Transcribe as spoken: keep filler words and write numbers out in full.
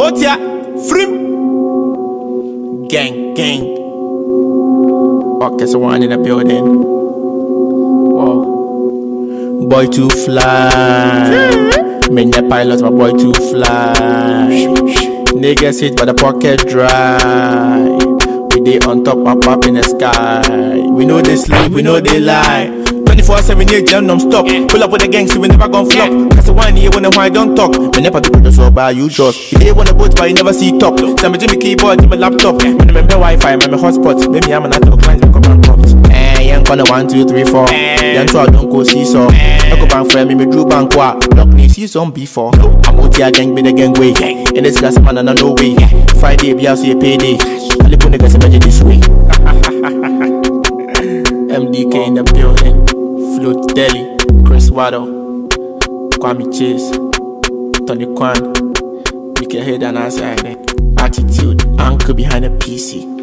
Otia, Frim. Gang, gang. Okay, so one in the building. Wow. Boy too fly. Man, the pilot, my boy too fly. Niggas hit by the pocket dry. We dey on top, up up in the sky. We know they sleep, we know they lie. twenty-four seven, yeah, jam non-stop. Pull up with the gangs, we never gon' flop. Cause the one year when the wine don't talk. Me never do the so by you just. You dey wanna boat, but you never see top. Tell me Jimmy keyboard, Jimmy laptop. Me remember Wi-Fi, me hotspot. Maybe I'm not talk lines, me come and pop. Eh, young corner one, two, three, four. Young two, I don't go see so. I go bank for me, me drew bank qua. Lock me, see some before. I'm out here, gang, be the gang way. In this class, man, and I no way. Friday, be out, see a payday. I live on the guys, imagine this way. M D K in the building. Float Deli, Chris Waddle, Kwame Chase, Tony Kwan, we can hear that outside. Attitude, anchor behind the P C.